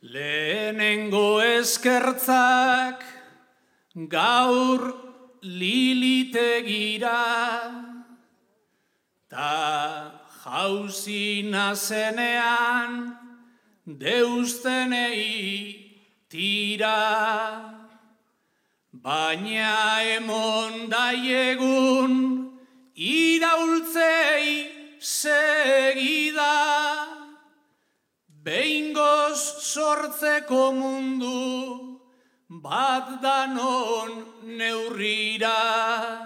Lehenengo eskertzak gaur Lilitegira, ta jauzi nazenean deustenei tira. Baina emon daiegun iraultzei segida, behingoz sortzeko mundu bat danon neurrira.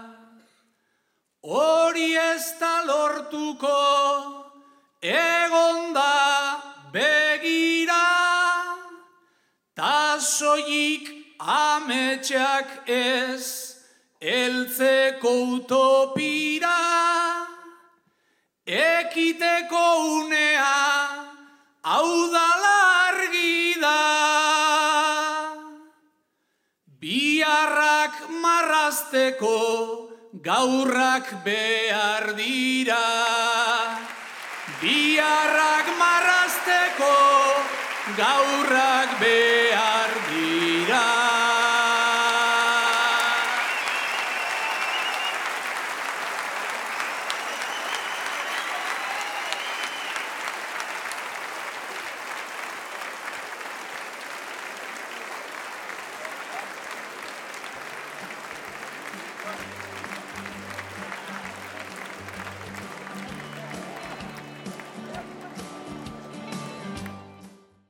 Hori ez da lortuko egonda begira, ta soilik ametsak ez heltzeko utopira. Ekiteko unea hau da largi da, biharrak marrazteko gaurrak behar dira. Biharrak marrazteko gaurrak behar dira.